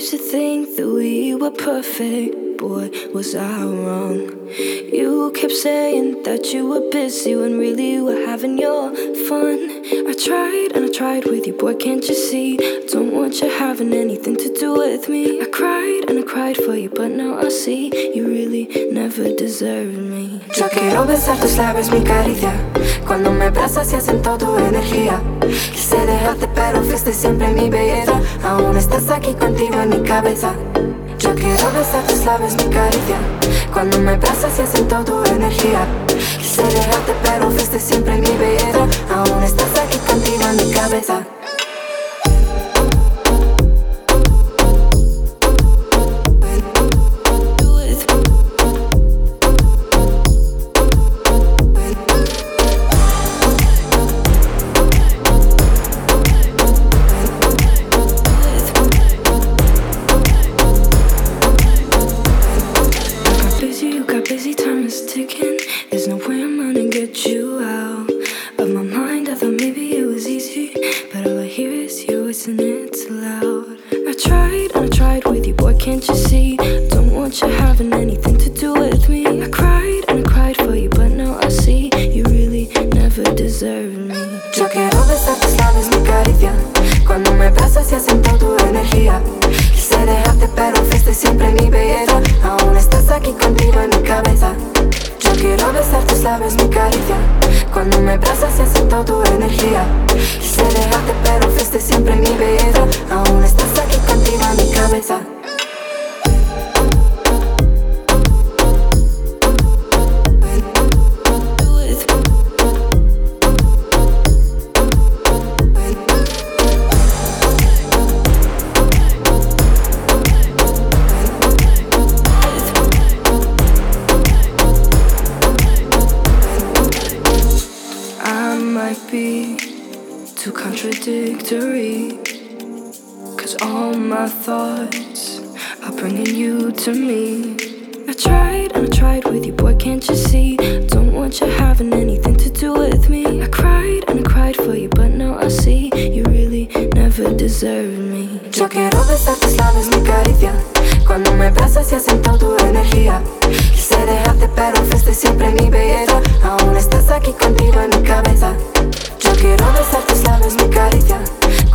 used to think that we were perfect. Boy, was I wrong. You kept saying that you were busy when really you were having your fun. I tried and I tried with you, boy, can't you see? Don't want you having anything to do with me. I cried and I cried for you, but now I see you really never deserved me. Yo quiero besar tus labios, mi caricia, cuando me abrazas y siento tu energía. Quise dejarte pero fuiste siempre mi belleza. Aún estás aquí contigo en mi cabeza. Yo quiero besar tus labios, mi caricia, cuando me abrazas y siento tu energía. Quise dejarte pero fuiste siempre mi belleza. Aún estás aquí contigo en mi cabeza. Yo quiero besar tus labios, mi caricia, cuando me abrazas y siento tu energía. Quise dejarte pero fuiste siempre mi belleza. Aún estás aquí contigo en mi cabeza. Yo quiero besar tus labios, mi caricia,